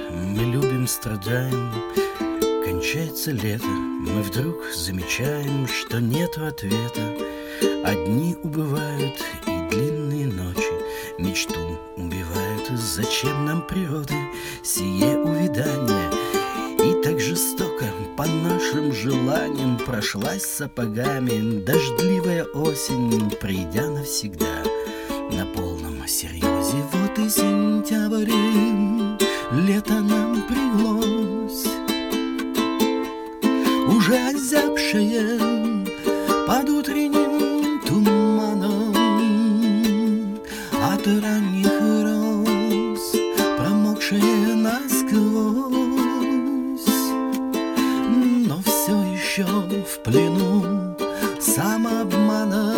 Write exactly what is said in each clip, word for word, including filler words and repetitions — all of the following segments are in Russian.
мы любим, страдаем, кончается лето, мы вдруг замечаем, что нету ответа. Одни убывают, и длинные ночи мечту убивают. Зачем нам природы сие увядание? И так жестоко по нашим желаниям прошлась сапогами дождливая осень, придя навсегда на полном серьезе. Вот и сентябрь, лето нам приглось, уже озябшее под утренним туманом, от ранних роз промокшие насквозь, но все еще в плену самообмана.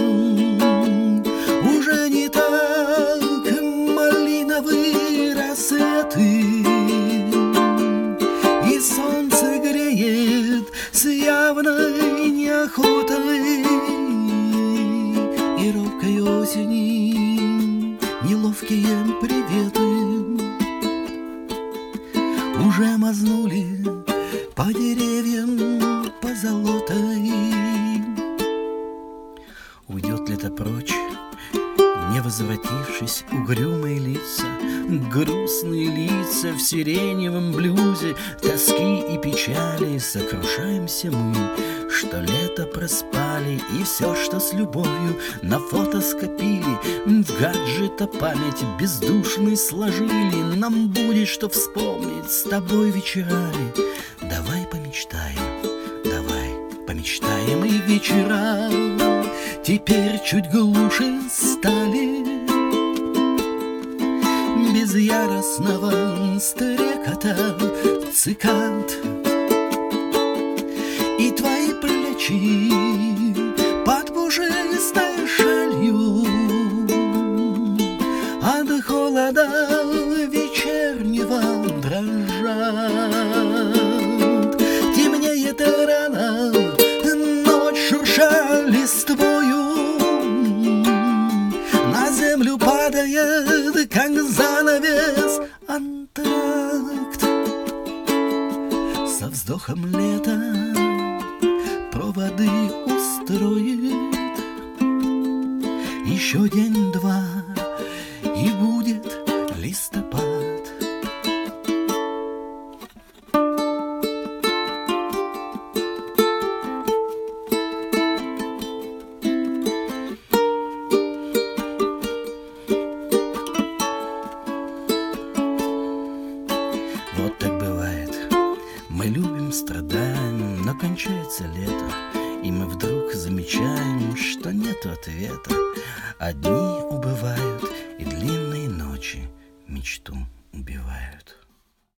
Уже не так малиновые рассветы, и солнце греет с явной неохотой, и робкой осени неловкие приветы уже мазнули по деревьям позолотой. Уйдет лето прочь, не возвратившись, угрюмые лица, грустные лица в сиреневом блюзе тоски и печали. Сокрушаемся мы, что лето проспали, и все, что с любовью на фото скопили, в гаджета память бездушной сложили. Нам будет что вспомнить с тобой вечерами. Давай помечтаем, давай помечтаем, и вечера теперь чуть глуше стали, без яростного стрекота цикад, и твои плечи под пушистой шалью от холода вечернего дрожат. Темнеет рано, ночь шурша листвою, на землю падает, как занавес, антракт. Со вздохом лета проводы устроит, еще день-два, и будет листопад. Вот так бывает, мы любим, страдаем, но кончается лето, и мы вдруг замечаем, что нету ответа. Одни убывают, и длинные ночи мечту убивают.